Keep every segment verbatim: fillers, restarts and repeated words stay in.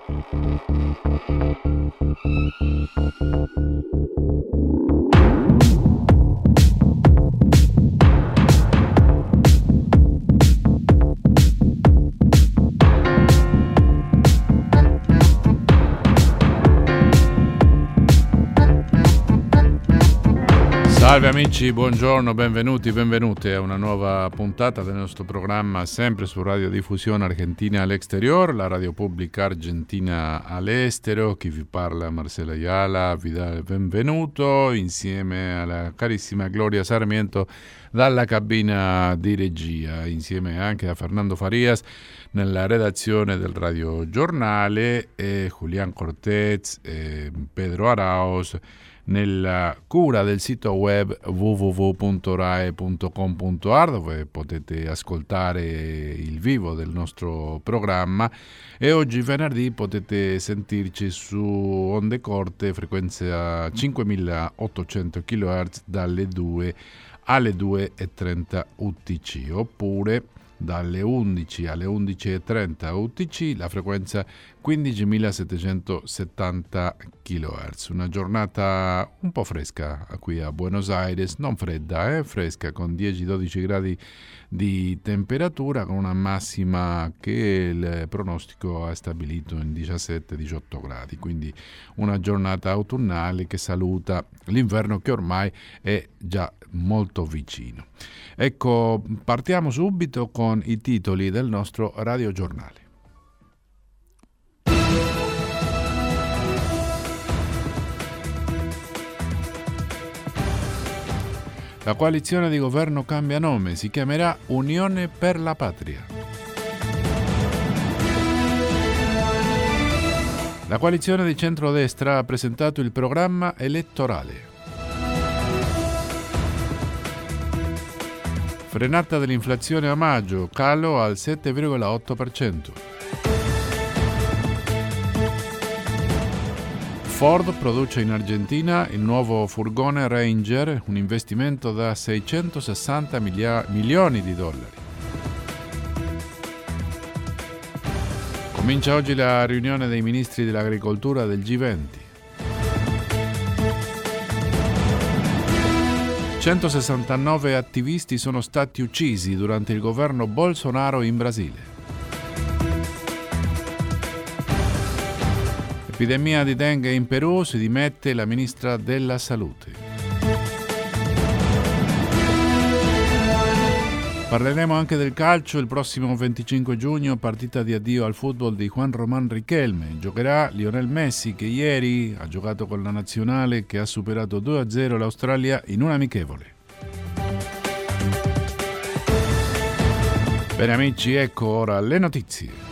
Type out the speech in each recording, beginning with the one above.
Salve amici, buongiorno, benvenuti, benvenute a una nuova puntata del nostro programma sempre su Radiodiffusione Argentina all'Exterior, la radio pubblica argentina all'estero. Chi vi parla Marcelo Ayala, vi dà il benvenuto insieme alla carissima Gloria Sarmiento dalla cabina di regia, insieme anche a Fernando Farias nella redazione del Radio Giornale e Julián Cortez e Pedro Arauz nella cura del sito web w w w punto rai punto com punto a r, dove potete ascoltare il vivo del nostro programma, e oggi venerdì potete sentirci su onde corte, frequenza cinquemilaottocento chilohertz dalle due alle due e trenta U T C, oppure dalle undici alle undici e trenta U T C, la frequenza quindicimilasettecentosettanta chilohertz. Una giornata un po' fresca qui a Buenos Aires, non fredda, eh? fresca, con dieci dodici gradi di temperatura, con una massima che il pronostico ha stabilito in diciassette diciotto gradi, quindi una giornata autunnale che saluta l'inverno che ormai è già molto vicino. Ecco, partiamo subito con i titoli del nostro radiogiornale. La coalizione di governo cambia nome, si chiamerà Unione per la Patria. La coalizione di centrodestra ha presentato il programma elettorale. Frenata dell'inflazione a maggio, calo al sette virgola otto per cento. Ford produce in Argentina il nuovo furgone Ranger, un investimento da seicentosessanta milia- milioni di dollari. Comincia oggi la riunione dei ministri dell'agricoltura del G venti. centosessantanove attivisti sono stati uccisi durante il governo Bolsonaro in Brasile. Epidemia di dengue in Perù, si dimette la ministra della Salute. Parleremo anche del calcio. Il prossimo venticinque giugno, partita di addio al football di Juan Román Riquelme. Giocherà Lionel Messi, che ieri ha giocato con la nazionale, che ha superato due a zero l'Australia in un amichevole. Bene amici, ecco ora le notizie.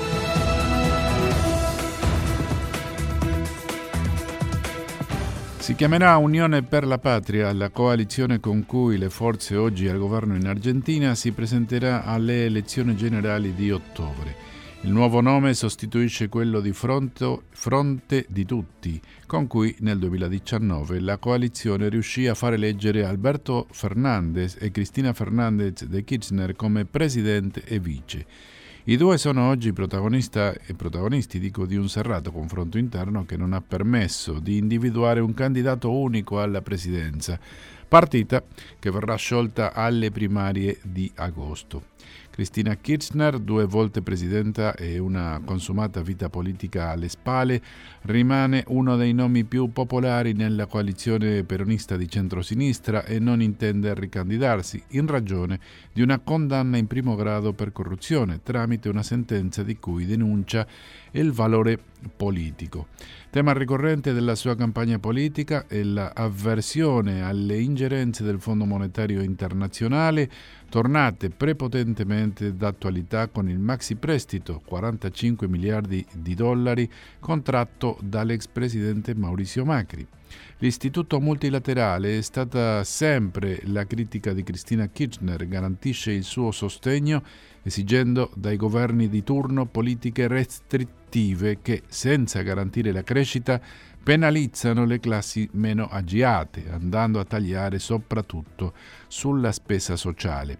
Si chiamerà Unione per la Patria la coalizione con cui le forze oggi al governo in Argentina si presenterà alle elezioni generali di ottobre. Il nuovo nome sostituisce quello di Fronte, Fronte di Tutti, con cui nel duemiladiciannove la coalizione riuscì a far eleggere Alberto Fernández e Cristina Fernández de Kirchner come presidente e vice. I due sono oggi protagonista e protagonisti dico, di un serrato confronto interno che non ha permesso di individuare un candidato unico alla presidenza, partita che verrà sciolta alle primarie di agosto. Cristina Kirchner, due volte presidenta e una consumata vita politica alle spalle, rimane uno dei nomi più popolari nella coalizione peronista di centrosinistra e non intende ricandidarsi in ragione di una condanna in primo grado per corruzione tramite una sentenza di cui denuncia il valore politico. Tema ricorrente della sua campagna politica è l'avversione alle ingerenze del Fondo Monetario Internazionale, tornate prepotentemente d'attualità con il maxi prestito, quarantacinque miliardi di dollari, contratto dall'ex presidente Mauricio Macri. L'istituto multilaterale è stata sempre la critica di Cristina Kirchner, garantisce il suo sostegno esigendo dai governi di turno politiche restrittive che, senza garantire la crescita, penalizzano le classi meno agiate, andando a tagliare soprattutto sulla spesa sociale.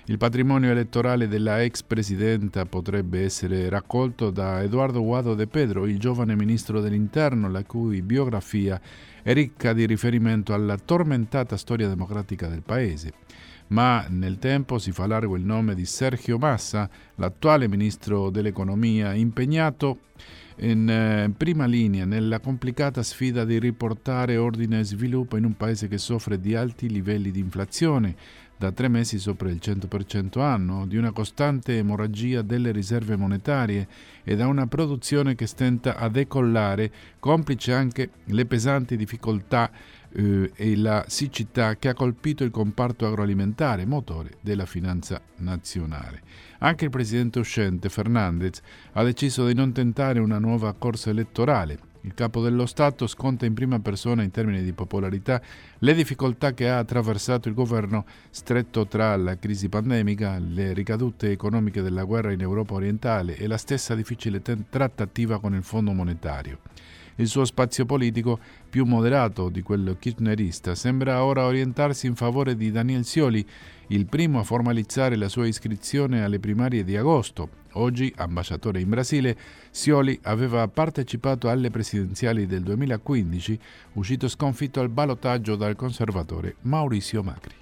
Il patrimonio elettorale della ex presidenta potrebbe essere raccolto da Eduardo Guado de Pedro, il giovane ministro dell'Interno, la cui biografia è ricca di riferimento alla tormentata storia democratica del paese. Ma nel tempo si fa largo il nome di Sergio Massa, l'attuale ministro dell'economia, impegnato in eh, prima linea nella complicata sfida di riportare ordine e sviluppo in un paese che soffre di alti livelli di inflazione, da tre mesi sopra il cento per cento anno, di una costante emorragia delle riserve monetarie e da una produzione che stenta a decollare, complice anche le pesanti difficoltà eh, e la siccità che ha colpito il comparto agroalimentare, motore della finanza nazionale. Anche il presidente uscente, Fernandez, ha deciso di non tentare una nuova corsa elettorale. Il capo dello Stato sconta in prima persona in termini di popolarità le difficoltà che ha attraversato il governo stretto tra la crisi pandemica, le ricadute economiche della guerra in Europa orientale e la stessa difficile t- trattativa con il Fondo monetario. Il suo spazio politico, più moderato di quello kirchnerista, sembra ora orientarsi in favore di Daniel Scioli, il primo a formalizzare la sua iscrizione alle primarie di agosto. Oggi, ambasciatore in Brasile, Scioli aveva partecipato alle presidenziali del duemilaquindici, uscito sconfitto al ballottaggio dal conservatore Mauricio Macri.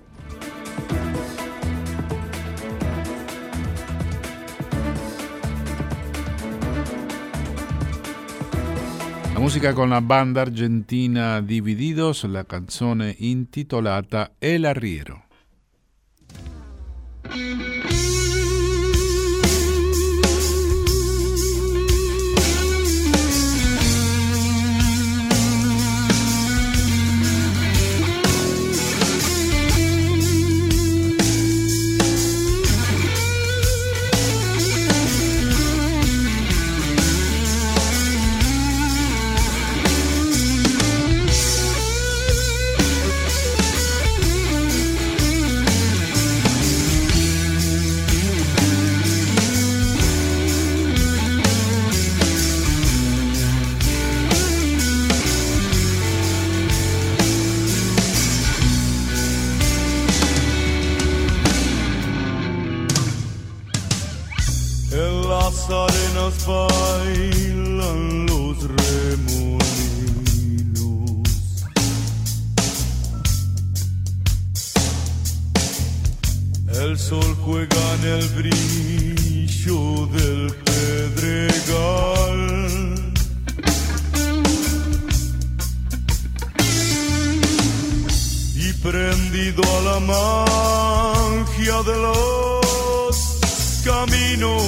La musica con la banda argentina Divididos, la canzone intitolata El Arriero. arenas bailan los remolinos. El sol juega en el brillo del pedregal. Y prendido a la magia de los caminos,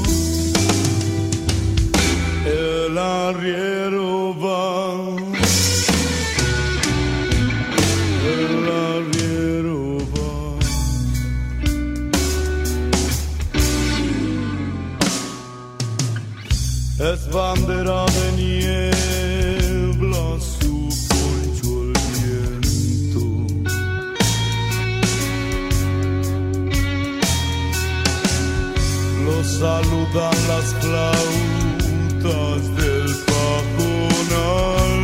el arriero va, el arriero va. Es bandera de niebla, su poncho el viento. Lo saludan las flautas del pajonal.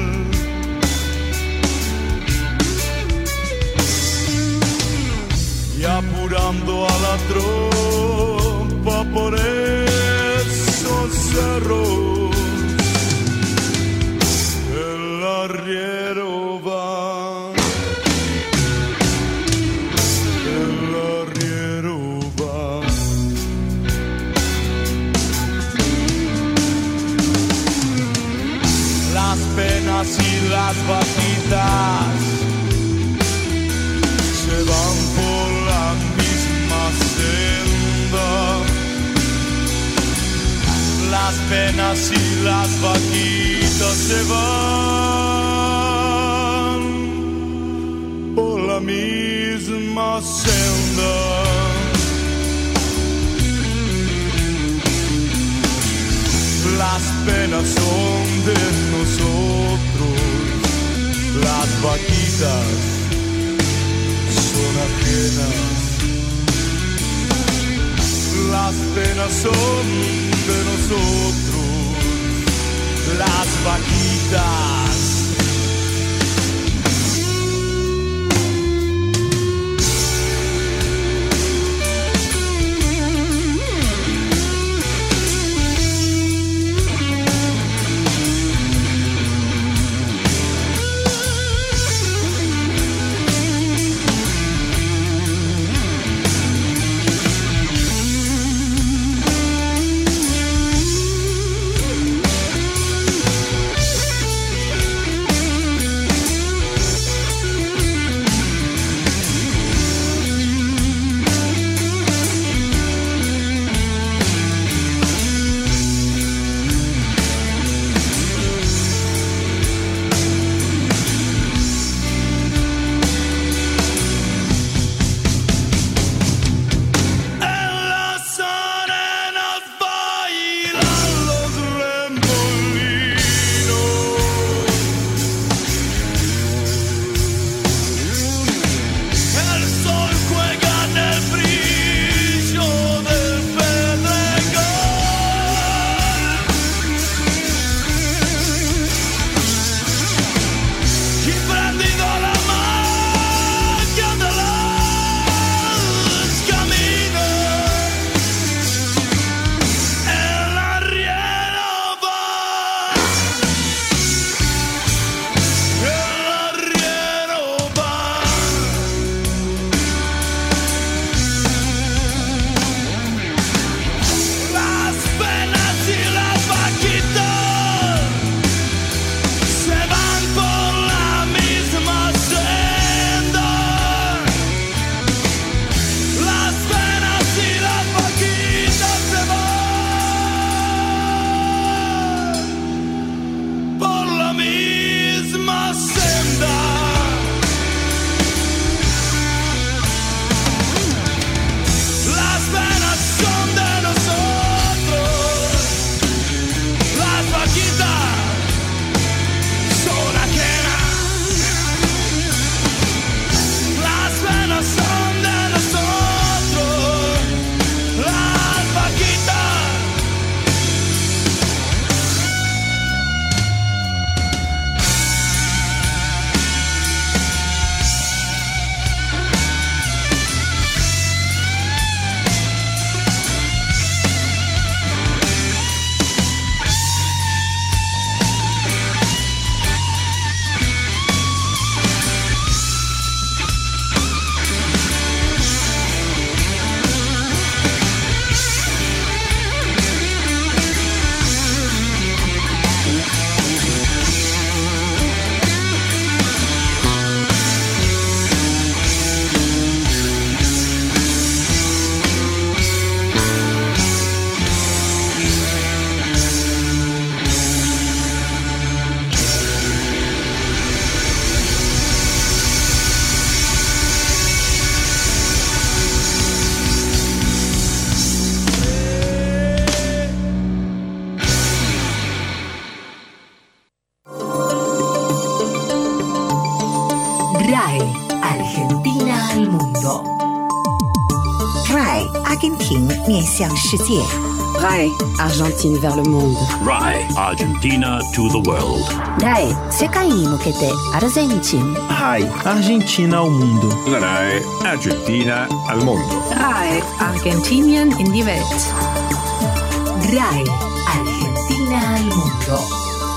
Y apurando a la tropa por esos cerros, el arriero va, el arriero va. Las penas y las vaquitas se van por la misma senda. Las penas y las vaquitas se van por la misma senda. Las penas son de nosotros, las vaquitas son ajenas. Las penas son de nosotros, las vaquitas. al mundo. RAI Argentina 面向世界。 RAI Argentine vers le monde. RAI Argentina to the world. RAI 世界に向けてアルゼンチン。 RAI Argentina al mundo. RAI Argentina al mondo. RAI Argentinien in die Welt. RAI Argentina al mundo.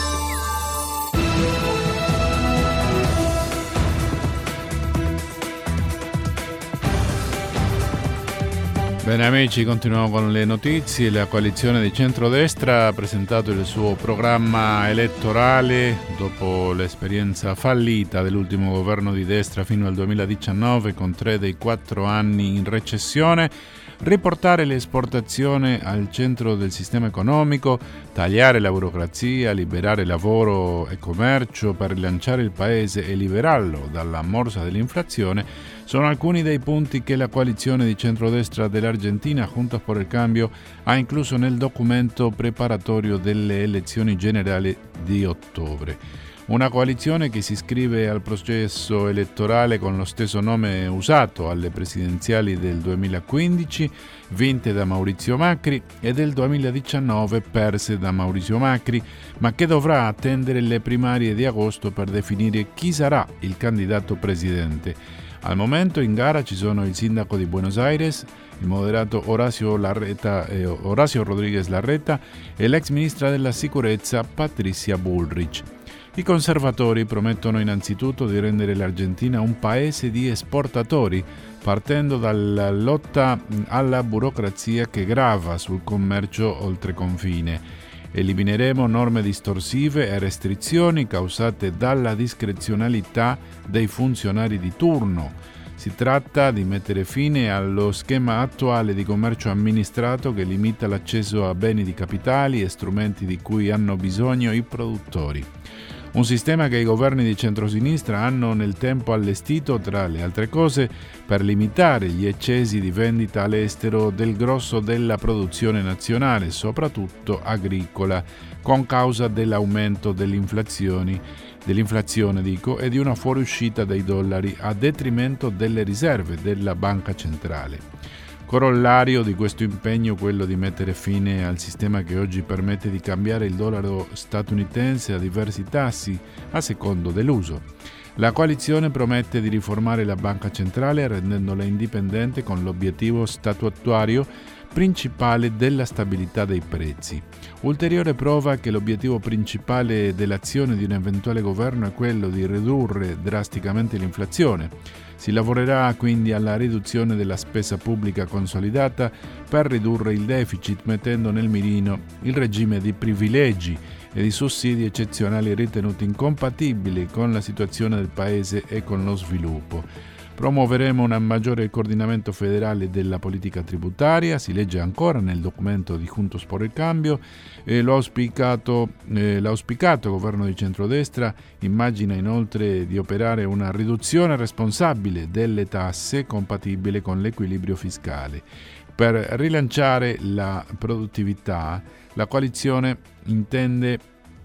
Bene amici, continuiamo con le notizie. La coalizione di centrodestra ha presentato il suo programma elettorale dopo l'esperienza fallita dell'ultimo governo di destra fino al duemiladiciannove, con tre dei quattro anni in recessione. Riportare le esportazioni al centro del sistema economico, tagliare la burocrazia, liberare lavoro e commercio per rilanciare il paese e liberarlo dalla morsa dell'inflazione sono alcuni dei punti che la coalizione di centrodestra dell'Argentina, Juntos por el Cambio, ha incluso nel documento preparatorio delle elezioni generali di ottobre. Una coalizione che si iscrive al processo elettorale con lo stesso nome usato alle presidenziali del duemilaquindici, vinte da Maurizio Macri, e del duemiladiciannove, perse da Maurizio Macri, ma che dovrà attendere le primarie di agosto per definire chi sarà il candidato presidente. Al momento in gara ci sono il sindaco di Buenos Aires, il moderato Horacio, Larreta, eh, Horacio Rodríguez Larreta e l'ex ministra della sicurezza Patricia Bullrich. I conservatori promettono innanzitutto di rendere l'Argentina un paese di esportatori, partendo dalla lotta alla burocrazia che grava sul commercio oltre confine. Elimineremo norme distorsive e restrizioni causate dalla discrezionalità dei funzionari di turno. Si tratta di mettere fine allo schema attuale di commercio amministrato che limita l'accesso a beni di capitali e strumenti di cui hanno bisogno i produttori. Un sistema che i governi di centrosinistra hanno nel tempo allestito, tra le altre cose, per limitare gli eccessi di vendita all'estero del grosso della produzione nazionale, soprattutto agricola, con causa dell'aumento dell'inflazione, dell'inflazione dico, e di una fuoriuscita dei dollari a detrimento delle riserve della banca centrale. Corollario di questo impegno quello di mettere fine al sistema che oggi permette di cambiare il dollaro statunitense a diversi tassi a secondo dell'uso. La coalizione promette di riformare la banca centrale rendendola indipendente con l'obiettivo statuatario principale della stabilità dei prezzi. Ulteriore prova che l'obiettivo principale dell'azione di un eventuale governo è quello di ridurre drasticamente l'inflazione. Si lavorerà quindi alla riduzione della spesa pubblica consolidata per ridurre il deficit, mettendo nel mirino il regime di privilegi e di sussidi eccezionali ritenuti incompatibili con la situazione del Paese e con lo sviluppo. Promuoveremo un maggiore coordinamento federale della politica tributaria, si legge ancora nel documento di Juntos por el Cambio, e lo auspicato, eh, l'auspicato governo di centrodestra immagina inoltre di operare una riduzione responsabile delle tasse compatibile con l'equilibrio fiscale. Per rilanciare la produttività, la coalizione intende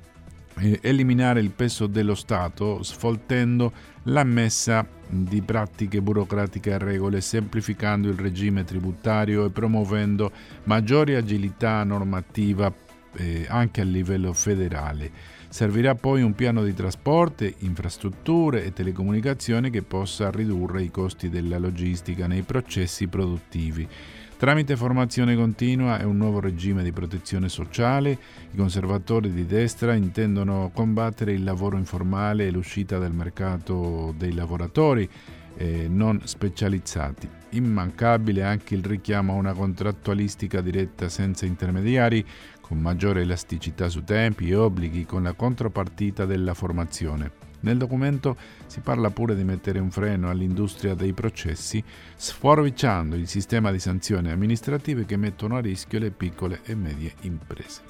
eh, eliminare il peso dello Stato, sfoltendo la messa di pratiche burocratiche a regole, semplificando il regime tributario e promuovendo maggiore agilità normativa eh, anche a livello federale. Servirà poi un piano di trasporti, infrastrutture e telecomunicazioni che possa ridurre i costi della logistica nei processi produttivi. Tramite formazione continua e un nuovo regime di protezione sociale, i conservatori di destra intendono combattere il lavoro informale e l'uscita dal mercato dei lavoratori eh, non specializzati. Immancabile anche il richiamo a una contrattualistica diretta senza intermediari, con maggiore elasticità su tempi e obblighi, con la contropartita della formazione. Nel documento si parla pure di mettere un freno all'industria dei processi, sforbiciando il sistema di sanzioni amministrative che mettono a rischio le piccole e medie imprese.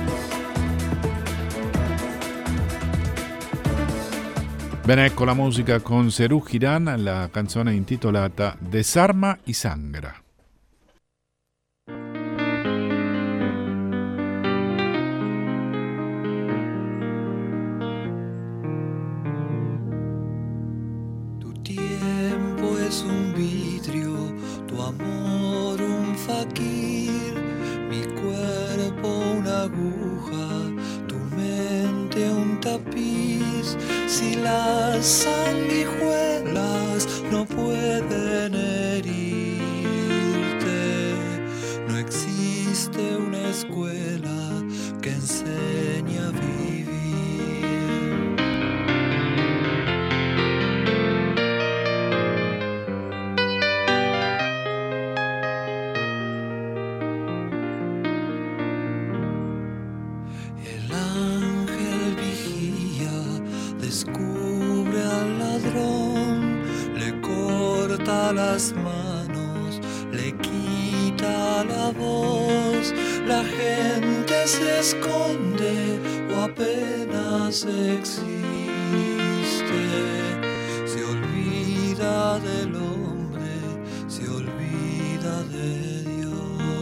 Bene, ecco la musica con Serú Girán, la canzone intitolata Desarma y Sangra. Es un de un tapiz, si las sanguijuelas no pueden herirte, no existe una escuela que enseñe a vivir. El ángel vigía, descubre al ladrón, le corta las manos, le quita la voz, la gente se esconde o apenas existe, se olvida del hombre, se olvida de Dios.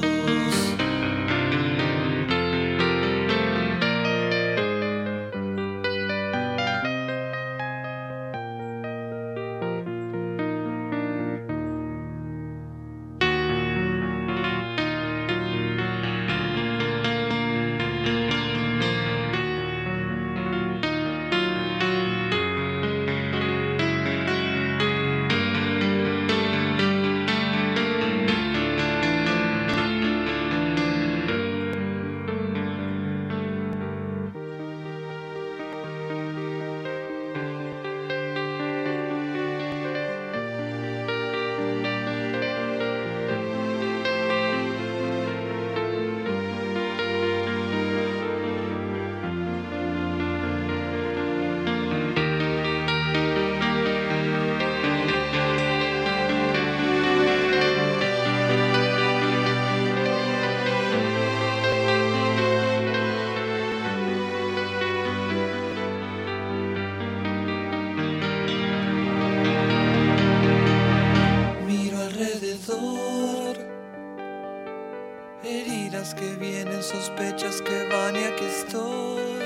Heridas que vienen, sospechas que van y aquí estoy,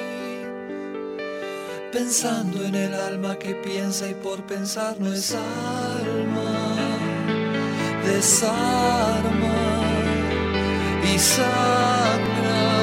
pensando en el alma que piensa y por pensar no es alma, desarma y sangra.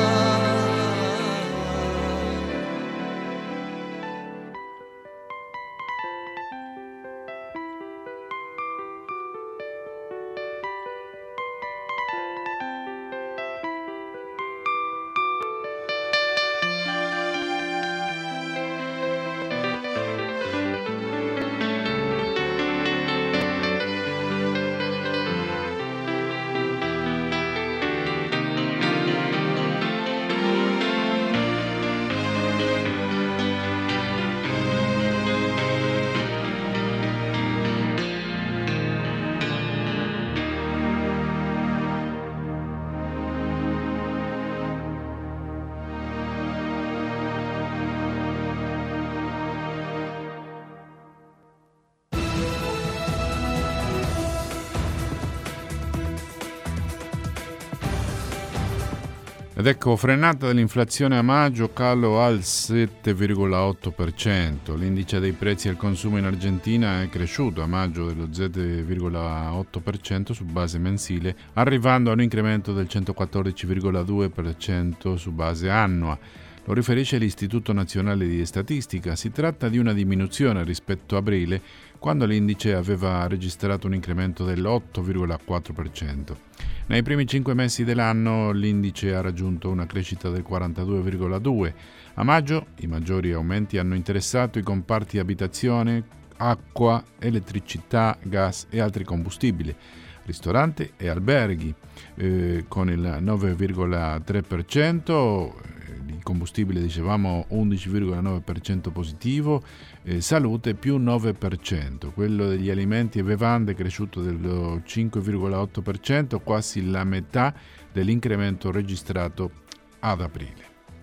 Ed ecco, frenata dell'inflazione a maggio, calo al sette virgola otto per cento. L'indice dei prezzi al consumo in Argentina è cresciuto a maggio dello zero virgola otto per cento su base mensile, arrivando a un incremento del centoquattordici virgola due per cento su base annua. Lo riferisce l'Istituto Nazionale di Statistica. Si tratta di una diminuzione rispetto a aprile, quando l'indice aveva registrato un incremento dell'otto virgola quattro per cento. Nei primi cinque mesi dell'anno l'indice ha raggiunto una crescita del quarantadue virgola due. A maggio i maggiori aumenti hanno interessato i comparti abitazione, acqua, elettricità, gas e altri combustibili, ristoranti e alberghi, eh, con il nove virgola tre per cento, il combustibile dicevamo undici virgola nove per cento positivo, eh, salute più nove per cento, quello degli alimenti e bevande è cresciuto del cinque virgola otto per cento, quasi la metà dell'incremento registrato ad aprile.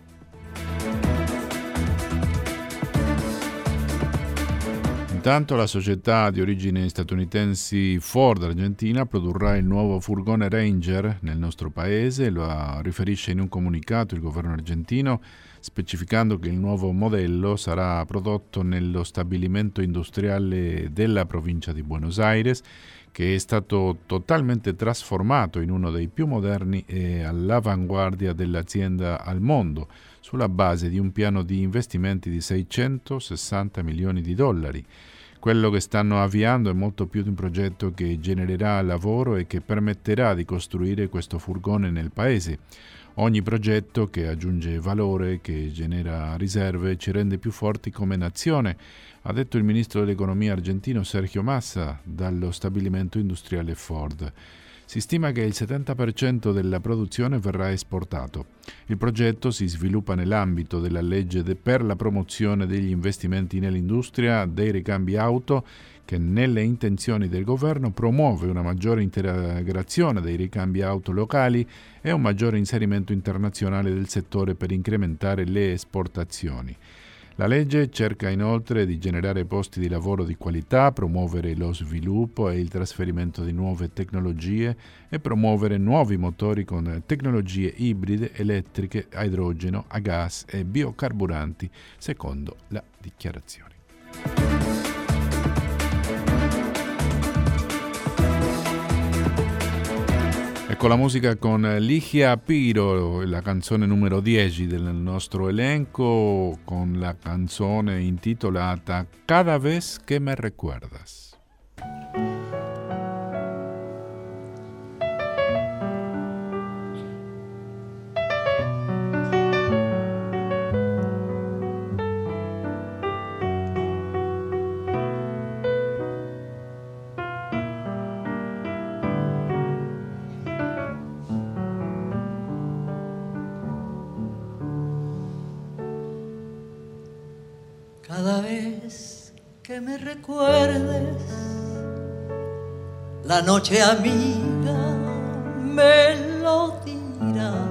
Intanto la società di origini statunitensi Ford Argentina produrrà il nuovo furgone Ranger nel nostro paese, lo riferisce in un comunicato il governo argentino. specificando che il nuovo modello sarà prodotto nello stabilimento industriale della provincia di Buenos Aires, che è stato totalmente trasformato in uno dei più moderni e all'avanguardia dell'azienda al mondo, sulla base di un piano di investimenti di seicentosessanta milioni di dollari. Quello che stanno avviando è molto più di un progetto che genererà lavoro e che permetterà di costruire questo furgone nel paese. Ogni progetto che aggiunge valore, che genera riserve, ci rende più forti come nazione, ha detto il ministro dell'economia argentino Sergio Massa dallo stabilimento industriale Ford. Si stima che il settanta per cento della produzione verrà esportato. Il progetto si sviluppa nell'ambito della legge de- per la promozione degli investimenti nell'industria dei ricambi auto, che nelle intenzioni del governo promuove una maggiore integrazione dei ricambi auto locali e un maggiore inserimento internazionale del settore per incrementare le esportazioni. La legge cerca inoltre di generare posti di lavoro di qualità, promuovere lo sviluppo e il trasferimento di nuove tecnologie e promuovere nuovi motori con tecnologie ibride, elettriche, a idrogeno, a gas e biocarburanti, secondo la dichiarazione. Ecco la musica con Ligia Piro, la canzone numero dieci del nostro elenco, con la canzone intitolata Cada vez que me recuerdas. Cada vez que me recuerdes la noche amiga me lo dirá,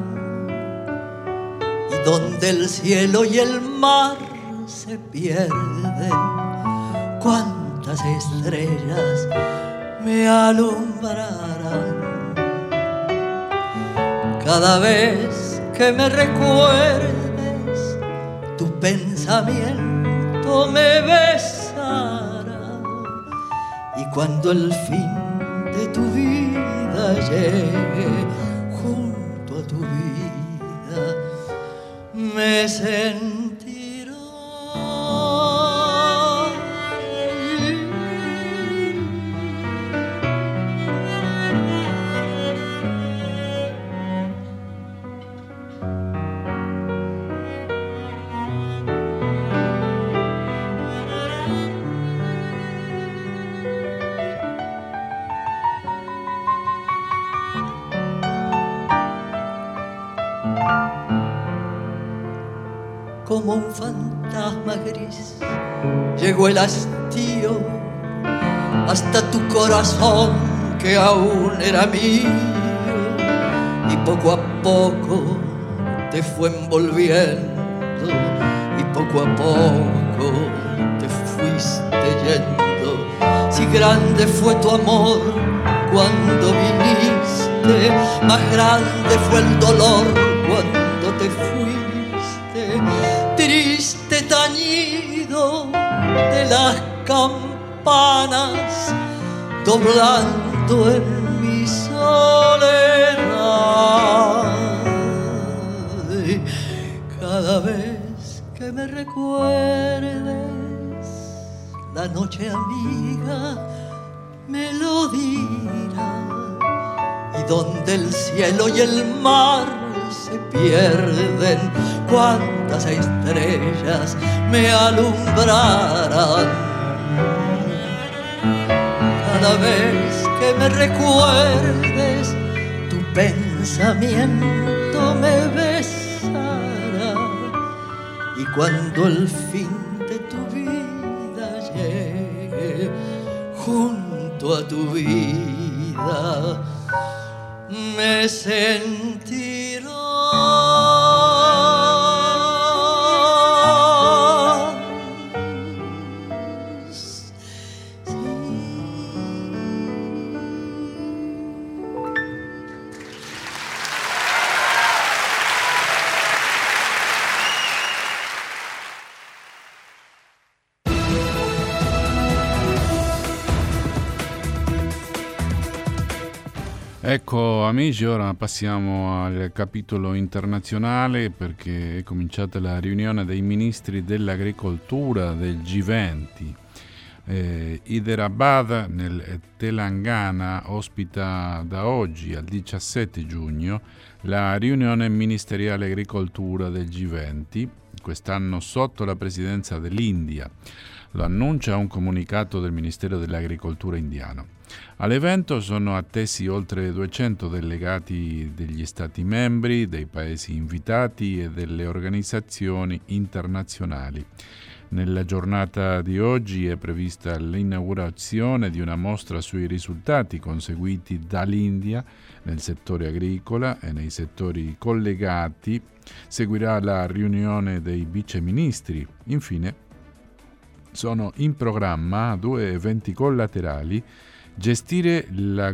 y donde el cielo y el mar se pierden, cuántas estrellas me alumbrarán. Cada vez que me recuerdes tu pensamiento me besará, y cuando el fin de tu vida llegue, junto a tu vida me sentirá. Como un fantasma gris llegó el hastío hasta tu corazón que aún era mío, y poco a poco te fue envolviendo, y poco a poco te fuiste yendo. Si grande fue tu amor cuando viniste, más grande fue el dolor cuando te fuiste. Triste tañido de las campanas doblando en mi soledad. Cada vez que me recuerdes la noche amiga me lo dirá, y donde el cielo y el mar se pierden, cuántas estrellas me alumbrarán. Cada vez que me recuerdes tu pensamiento me besará, y cuando el fin de tu vida llegue, junto a tu vida me sentiré. Ecco amici, ora passiamo al capitolo internazionale perché è cominciata la riunione dei ministri dell'agricoltura del G venti. Eh, Hyderabad nel Telangana ospita da oggi al diciassette giugno la riunione ministeriale agricoltura del G venti, quest'anno sotto la presidenza dell'India. Lo annuncia un comunicato del Ministero dell'Agricoltura indiano. All'evento sono attesi oltre duecento delegati degli Stati membri, dei paesi invitati e delle organizzazioni internazionali. Nella giornata di oggi è prevista l'inaugurazione di una mostra sui risultati conseguiti dall'India nel settore agricola e nei settori collegati. Seguirà la riunione dei viceministri. Infine, sono in programma due eventi collaterali: gestire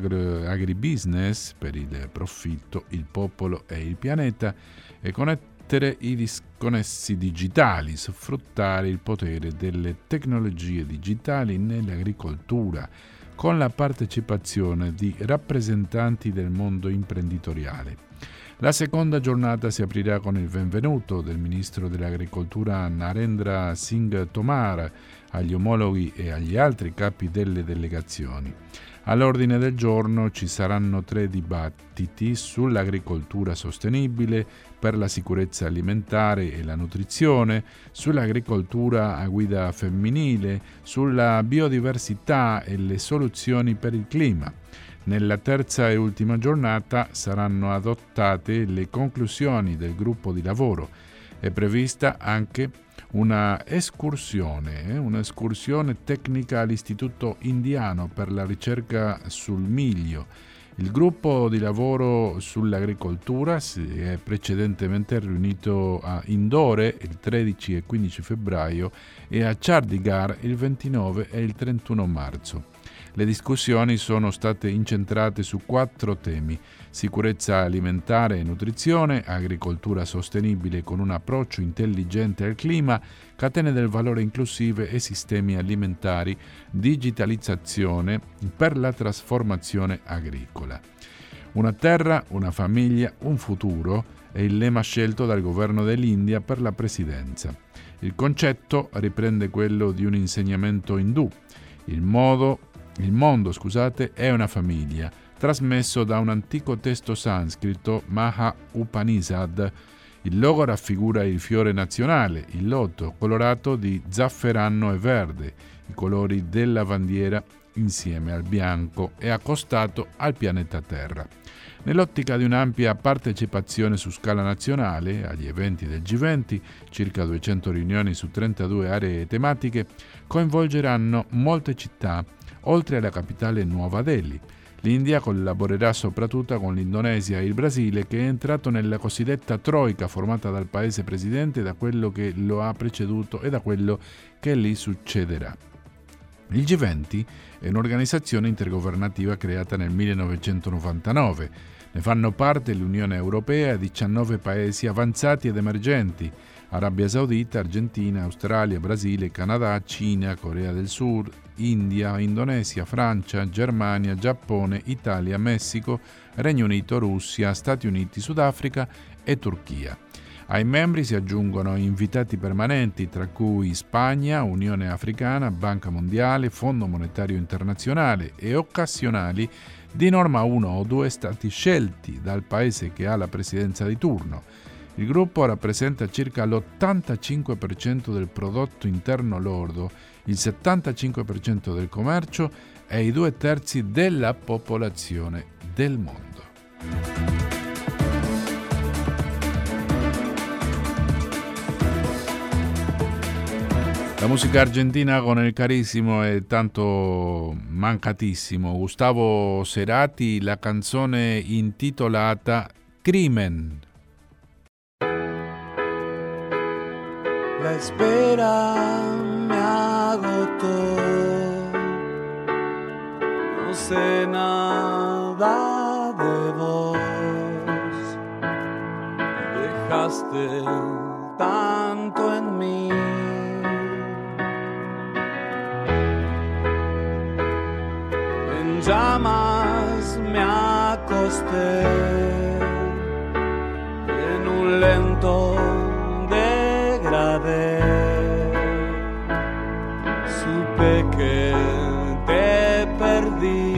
l'agribusiness per il profitto, il popolo e il pianeta e connettere i disconnessi digitali, sfruttare il potere delle tecnologie digitali nell'agricoltura con la partecipazione di rappresentanti del mondo imprenditoriale. La seconda giornata si aprirà con il benvenuto del ministro dell'Agricoltura Narendra Singh Tomar agli omologhi e agli altri capi delle delegazioni. All'ordine del giorno ci saranno tre dibattiti sull'agricoltura sostenibile, per la sicurezza alimentare e la nutrizione, sull'agricoltura a guida femminile, sulla biodiversità e le soluzioni per il clima. Nella terza e ultima giornata saranno adottate le conclusioni del gruppo di lavoro. È prevista anche una escursione, eh, un'escursione tecnica all'Istituto Indiano per la ricerca sul miglio. Il gruppo di lavoro sull'agricoltura si è precedentemente riunito a Indore il tredici e quindici febbraio e a Chandigarh il ventinove e il trentuno marzo. Le discussioni sono state incentrate su quattro temi: sicurezza alimentare e nutrizione, agricoltura sostenibile con un approccio intelligente al clima, catene del valore inclusive e sistemi alimentari, digitalizzazione per la trasformazione agricola. Una terra, una famiglia, un futuro è il lema scelto dal governo dell'India per la presidenza. Il concetto riprende quello di un insegnamento indù. Il modo Il mondo, scusate, è una famiglia, trasmesso da un antico testo sanscrito, Maha Upanishad. Il logo raffigura il fiore nazionale, il loto, colorato di zafferano e verde, i colori della bandiera insieme al bianco e accostato al pianeta Terra. Nell'ottica di un'ampia partecipazione su scala nazionale agli eventi del G venti, circa duecento riunioni su trentadue aree tematiche coinvolgeranno molte città, oltre alla capitale Nuova Delhi. L'India collaborerà soprattutto con l'Indonesia e il Brasile, che è entrato nella cosiddetta troica formata dal paese presidente, da quello che lo ha preceduto e da quello che gli succederà. Il G venti è un'organizzazione intergovernativa creata nel millenovecentonovantanove. Ne fanno parte l'Unione Europea e diciannove paesi avanzati ed emergenti: Arabia Saudita, Argentina, Australia, Brasile, Canada, Cina, Corea del Sud, India, Indonesia, Francia, Germania, Giappone, Italia, Messico, Regno Unito, Russia, Stati Uniti, Sudafrica e Turchia. Ai membri si aggiungono invitati permanenti, tra cui Spagna, Unione Africana, Banca Mondiale, Fondo Monetario Internazionale, e occasionali di norma uno o due stati scelti dal paese che ha la presidenza di turno. Il gruppo rappresenta circa l'ottantacinque per cento del prodotto interno lordo, il settantacinque per cento del commercio e i due terzi della popolazione del mondo. La musica argentina con il carissimo e tanto mancatissimo Gustavo Cerati, la canzone intitolata Crimen. La espera me agotó, no sé nada de vos, me dejaste tanto en mí. En llamas me acosté usted en un lento degradé. Supe que te perdí.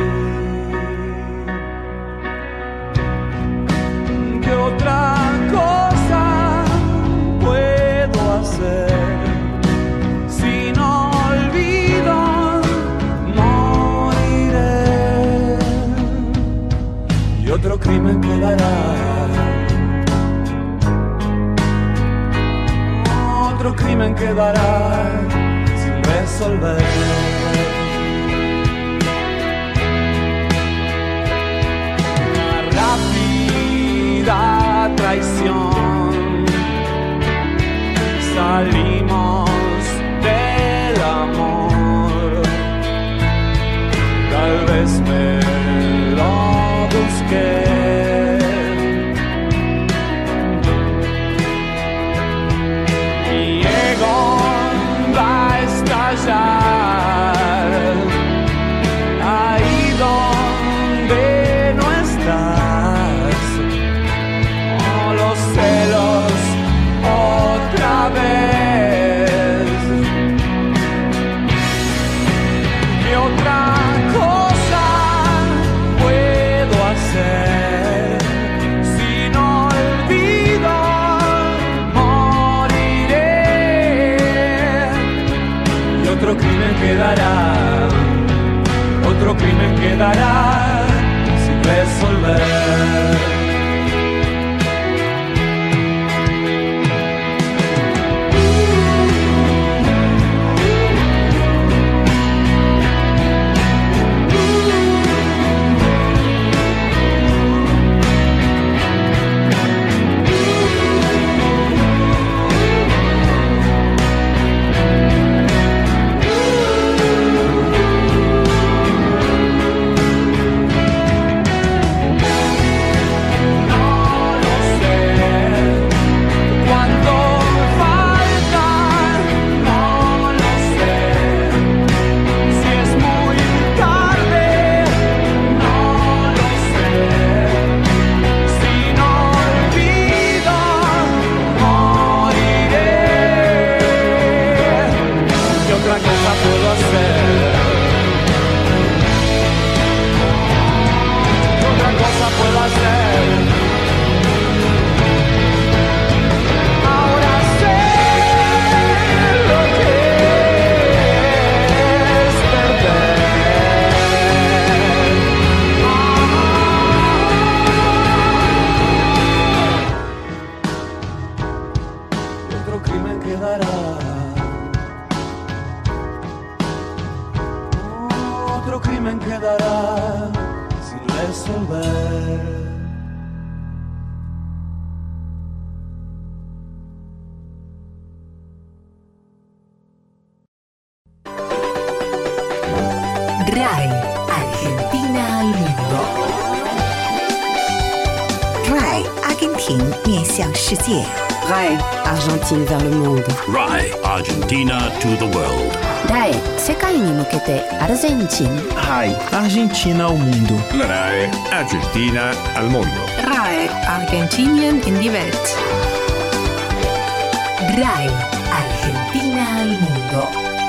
¿Qué otra cosa puedo hacer? Si no olvido, moriré y otro crimen quedará. Otro crimen quedará sin resolver. Rápida traición, salimos del amor, tal vez me lo busqué. Mi ego va a estallar. Quedará, otro crimen quedará sin resolver. RAI, Argentina al mundo. RAI, Argentina 面向世界。 RAI, Argentine vers le monde. RAI, Argentina to the world. RAI, 世界に向けてアルゼンチン。 RAI, Argentina ao mundo. La RAI, Argentina al mundo. RAI, Argentinien in die Welt. RAI, Argentina al mundo.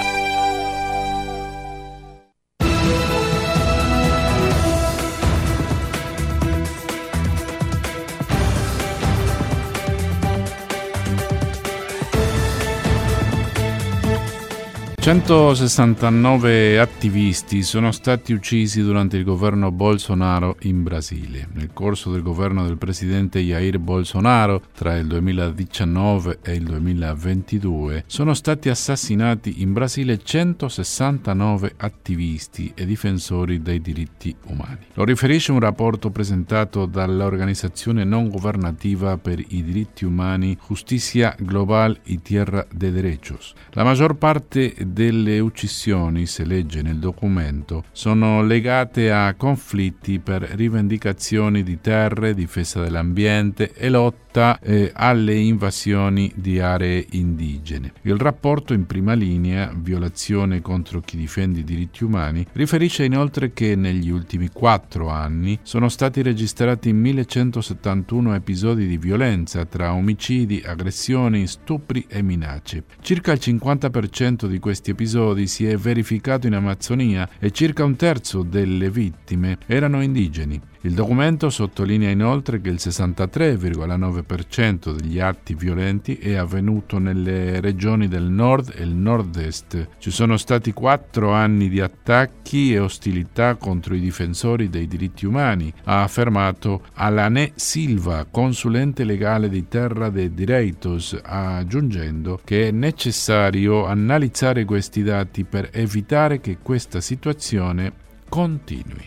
centosessantanove attivisti sono stati uccisi durante il governo Bolsonaro in Brasile. Nel corso del governo del presidente Jair Bolsonaro, tra il duemiladiciannove e il duemilaventidue, sono stati assassinati in Brasile centosessantanove attivisti e difensori dei diritti umani. Lo riferisce un rapporto presentato dall'organizzazione non governativa per i diritti umani Justicia Global y Tierra de Derechos. La maggior parte delle uccisioni, si legge nel documento, sono legate a conflitti per rivendicazioni di terre, difesa dell'ambiente e lotta lotta eh, alle invasioni di aree indigene. Il rapporto in prima linea, violazione contro chi difende i diritti umani, riferisce inoltre che negli ultimi quattro anni sono stati registrati millecentosettantuno episodi di violenza tra omicidi, aggressioni, stupri e minacce. Circa il cinquanta per cento di questi episodi si è verificato in Amazzonia e circa un terzo delle vittime erano indigeni. Il documento sottolinea inoltre che il sessantatré virgola nove per cento degli atti violenti è avvenuto nelle regioni del nord e il nord-est. Ci sono stati quattro anni di attacchi e ostilità contro i difensori dei diritti umani, ha affermato Alané Silva, consulente legale di Terra de Direitos, aggiungendo che è necessario analizzare questi dati per evitare che questa situazione continui.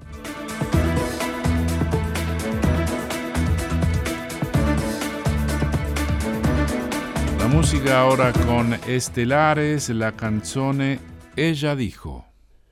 La musica ora con Estelares, la canzone Ella dijo.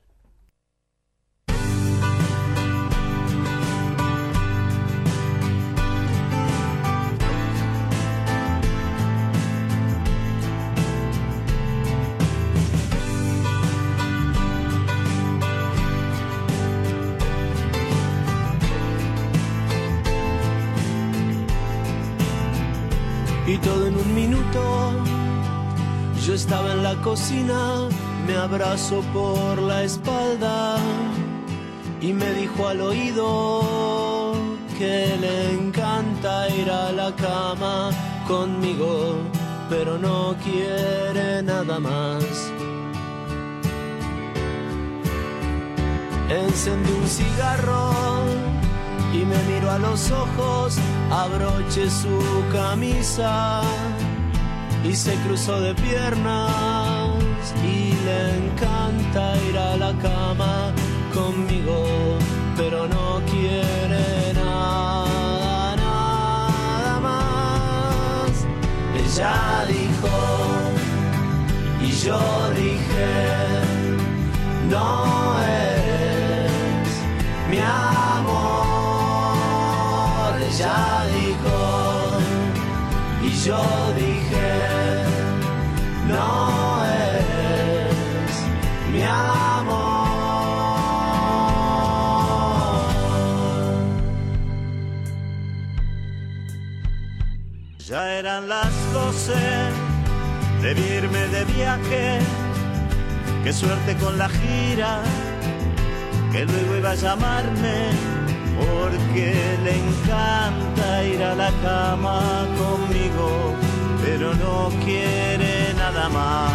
Y todo en un minuto, yo estaba en la cocina, me abrazó por la espalda y me dijo al oído que le encanta ir a la cama conmigo, pero no quiere nada más. Encendí un cigarro y me miró a los ojos, abroché su camisa y se cruzó de piernas y le encanta ir a la cama conmigo, pero no quiere nada, nada más. Ella dijo y yo dije, no eres mi amor. Ella dijo y yo dije, no eres mi amor. Ya eran las doce, debí irme de viaje, qué suerte con la gira, que luego iba a llamarme, porque le encanta ir a la cama conmigo, pero no quiere nada más.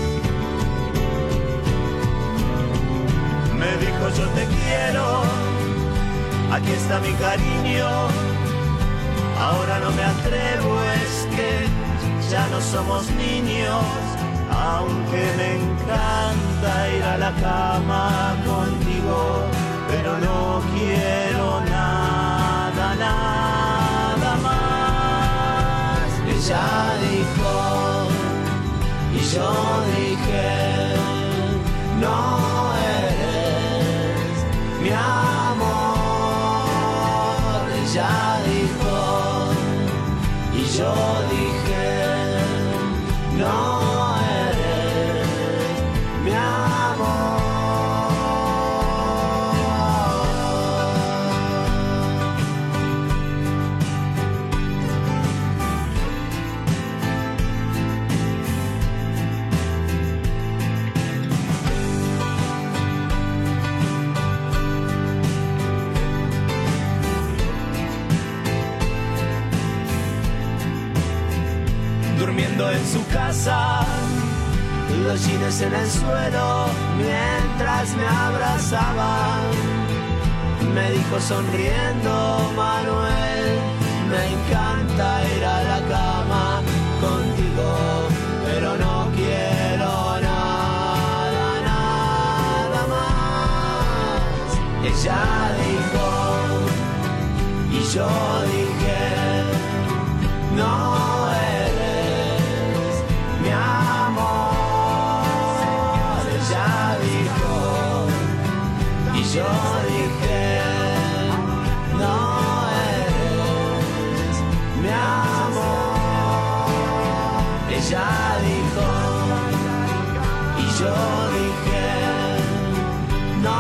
Me dijo yo te quiero, aquí está mi cariño, ahora no me atrevo, es que ya no somos niños, aunque me encanta ir a la cama contigo, pero no quiero nada, nada más. Ella dijo y yo dije, no eres mi amor. Ella dijo y yo dije, no. En su casa, los jeans en el suelo, mientras me abrazaba, me dijo sonriendo, Manuel, me encanta ir a la cama contigo, pero no quiero nada, nada más. Ella dijo y yo dije, no eres mi amor. Ella dijo y yo dije, no eres mi amor. ella dijo, y yo dije, no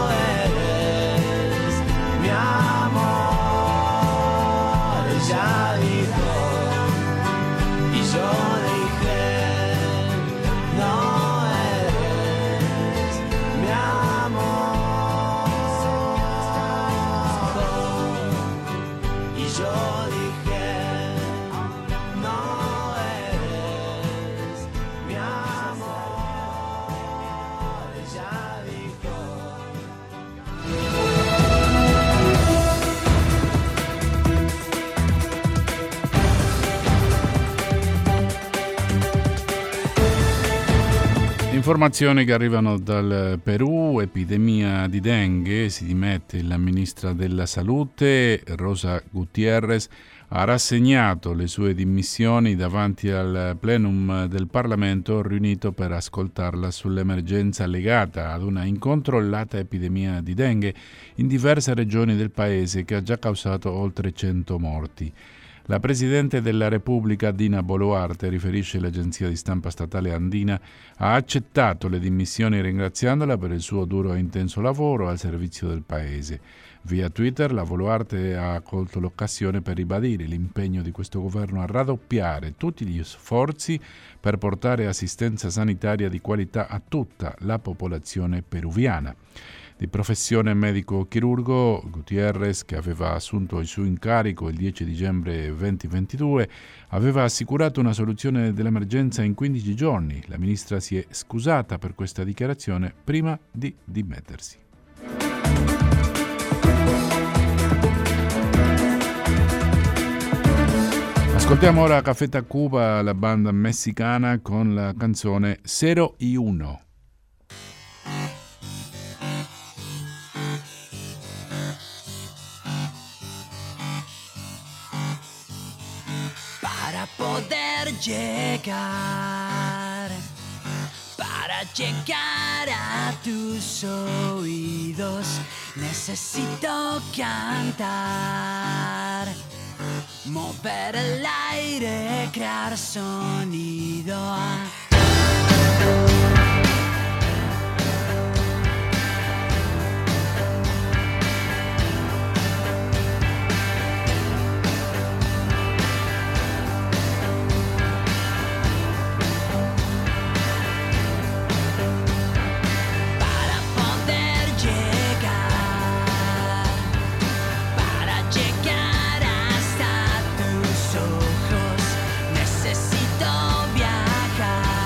eres mi amor. Ella dijo, y yo dije, no eres mi amor. Y yo dije, no eres mi amor. Ella dijo. Informazioni che arrivano dal Perù, epidemia di dengue, si dimette la ministra della Salute, Rosa Gutiérrez, ha rassegnato le sue dimissioni davanti al plenum del Parlamento riunito per ascoltarla sull'emergenza legata ad una incontrollata epidemia di dengue in diverse regioni del paese che ha già causato oltre cento morti. La Presidente della Repubblica, Dina Boluarte, riferisce l'agenzia di stampa statale andina, ha accettato le dimissioni ringraziandola per il suo duro e intenso lavoro al servizio del Paese. Via Twitter la Boluarte ha colto l'occasione per ribadire l'impegno di questo governo a raddoppiare tutti gli sforzi per portare assistenza sanitaria di qualità a tutta la popolazione peruviana. Di professione medico-chirurgo, Gutiérrez, che aveva assunto il suo incarico il dieci dicembre duemilaventidue, aveva assicurato una soluzione dell'emergenza in quindici giorni. La ministra si è scusata per questa dichiarazione prima di dimettersi. Ascoltiamo ora Café Tacuba, la banda messicana, con la canzone Cero y Uno. Para poder llegar, para llegar a tus oídos, necesito cantar, mover el aire, crear sonido. Necesito viajar.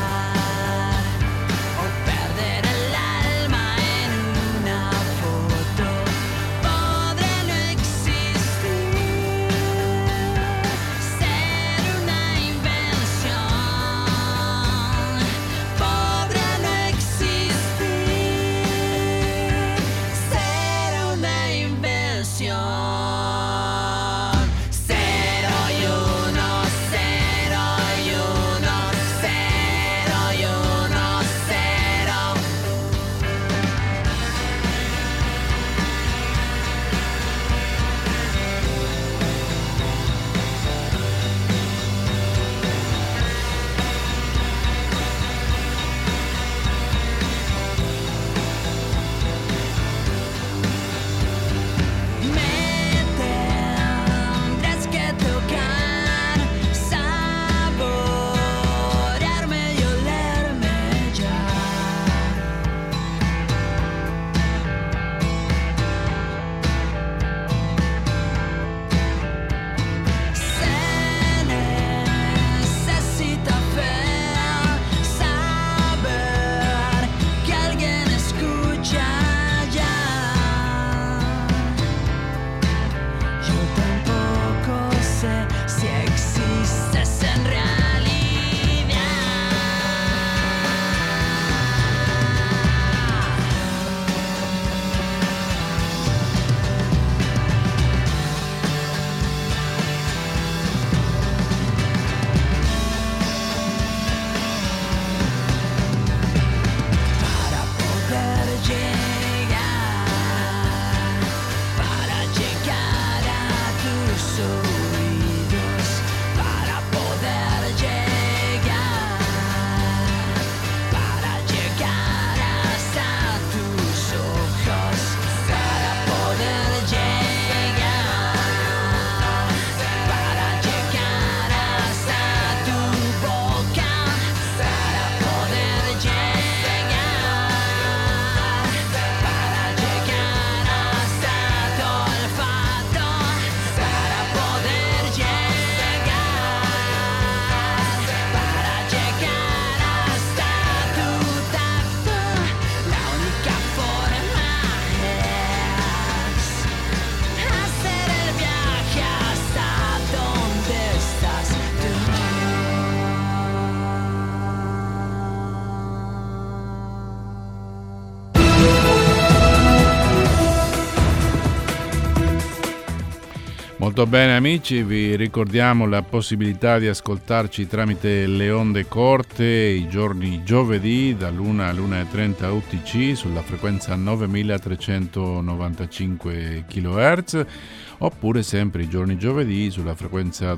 Molto bene amici, vi ricordiamo la possibilità di ascoltarci tramite le onde corte i giorni giovedì dall'una all'una e trenta U T C sulla frequenza novemilatrecentonovantacinque chilohertz, oppure sempre i giorni giovedì sulla frequenza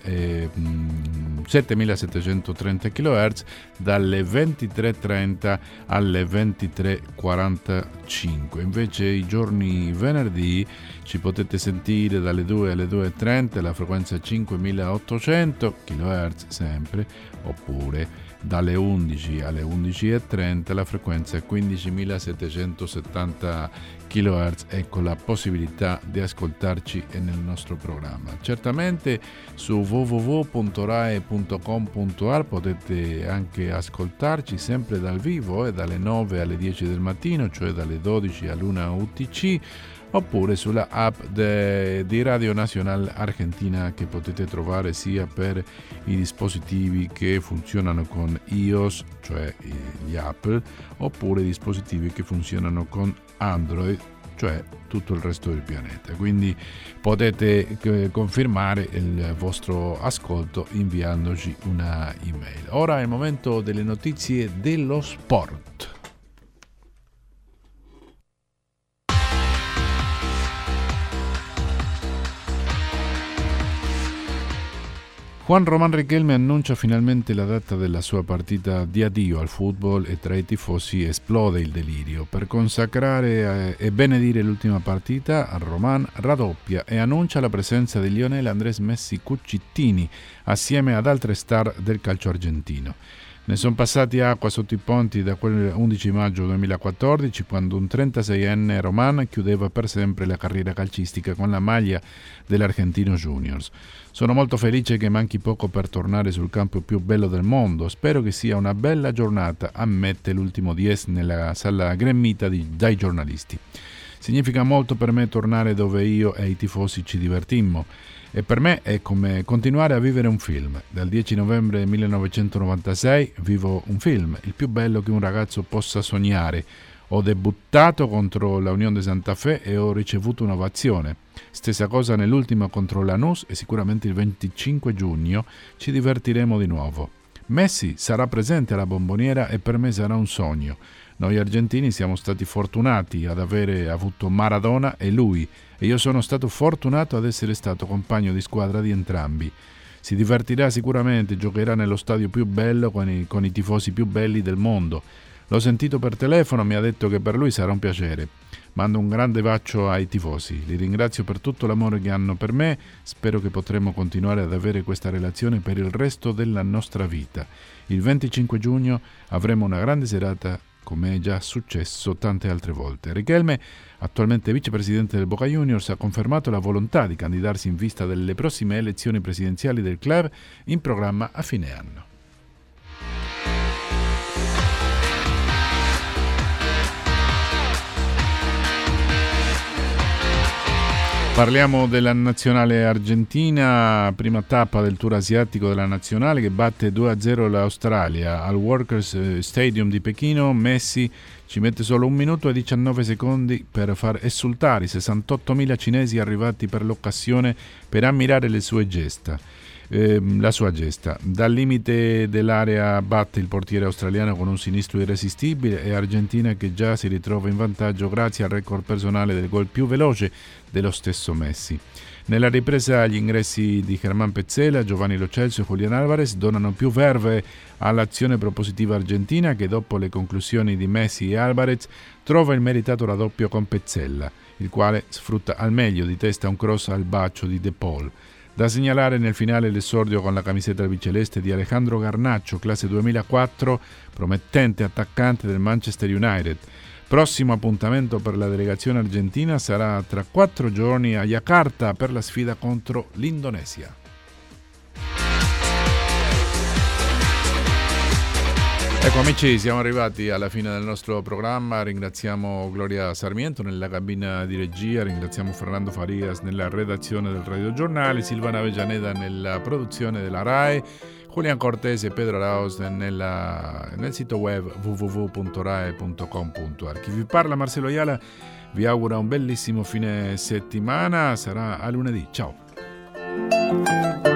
settemilasettecentotrenta chilohertz dalle ventitré e trenta alle ventitré e quarantacinque. Invece i giorni venerdì ci potete sentire dalle due alle due e trenta la frequenza cinquemilaottocento chilohertz sempre, oppure dalle undici alle undici e trenta la frequenza quindicimilasettecentosettanta chilohertz. Ecco la possibilità di ascoltarci nel nostro programma. Certamente su w w w punto rai punto com punto a r potete anche ascoltarci sempre dal vivo e dalle nove alle dieci del mattino, cioè dalle dodici all'una U T C, oppure sulla app de, di Radio Nacional Argentina, che potete trovare sia per i dispositivi che funzionano con iOS, cioè gli Apple, oppure dispositivi che funzionano con Android, cioè tutto il resto del pianeta. Quindi potete eh, confermare il vostro ascolto inviandoci una email. Ora è il momento delle notizie dello sport. Juan Román Riquelme annuncia finalmente la data della sua partita di addio al football e tra i tifosi esplode il delirio. Per consacrare e benedire l'ultima partita, Román raddoppia e annuncia la presenza di Lionel Andrés Messi Cuccittini assieme ad altre star del calcio argentino. Ne sono passati acqua sotto i ponti da quel undici maggio duemilaquattordici, quando un trentaseienne Román chiudeva per sempre la carriera calcistica con la maglia dell'Argentino Juniors. Sono molto felice che manchi poco per tornare sul campo più bello del mondo. Spero che sia una bella giornata, ammette l'ultimo diez nella sala gremita di, dai giornalisti. Significa molto per me tornare dove io e i tifosi ci divertimmo. E per me è come continuare a vivere un film. Dal dieci novembre millenovecentonovantasei vivo un film, il più bello che un ragazzo possa sognare. Ho debuttato contro la Unión de Santa Fe e ho ricevuto un'ovazione. Stessa cosa nell'ultima contro Lanús e sicuramente il venticinque giugno ci divertiremo di nuovo. Messi sarà presente alla Bomboniera e per me sarà un sogno. Noi argentini siamo stati fortunati ad avere avuto Maradona e lui, e io sono stato fortunato ad essere stato compagno di squadra di entrambi. Si divertirà sicuramente, giocherà nello stadio più bello con i, con i tifosi più belli del mondo. L'ho sentito per telefono, mi ha detto che per lui sarà un piacere. Mando un grande bacio ai tifosi, li ringrazio per tutto l'amore che hanno per me, spero che potremo continuare ad avere questa relazione per il resto della nostra vita. Il venticinque giugno avremo una grande serata, come è già successo tante altre volte. Riquelme, attualmente vicepresidente del Boca Juniors, ha confermato la volontà di candidarsi in vista delle prossime elezioni presidenziali del club in programma a fine anno. Parliamo della nazionale argentina, prima tappa del tour asiatico della nazionale che batte due a zero l'Australia. Al Workers Stadium di Pechino Messi ci mette solo un minuto e diciannove secondi per far esultare i sessantottomila cinesi arrivati per l'occasione per ammirare le sue gesta. Eh, la sua gesta. Dal limite dell'area batte il portiere australiano con un sinistro irresistibile e Argentina che già si ritrova in vantaggio grazie al record personale del gol più veloce dello stesso Messi. Nella ripresa gli ingressi di Germán Pezzella, Giovanni Lo Celso e Julián Álvarez donano più verve all'azione propositiva argentina che dopo le conclusioni di Messi e Álvarez trova il meritato raddoppio con Pezzella, il quale sfrutta al meglio di testa un cross al bacio di De Paul. Da segnalare nel finale l'esordio con la camiseta albiceleste di Alejandro Garnacho, classe duemilaquattro, promettente attaccante del Manchester United. Prossimo appuntamento per la delegazione argentina sarà tra quattro giorni a Jakarta per la sfida contro l'Indonesia. Ecco amici, siamo arrivati alla fine del nostro programma, ringraziamo Gloria Sarmiento nella cabina di regia, ringraziamo Fernando Farias nella redazione del radiogiornale, Silvana Avellaneda nella produzione della RAI, Julian Cortese e Pedro Arauz nella, nel sito web w w w punto rai punto com punto a r. Chi vi parla, Marcelo Ayala, vi augura un bellissimo fine settimana, sarà a lunedì, ciao! Thank you.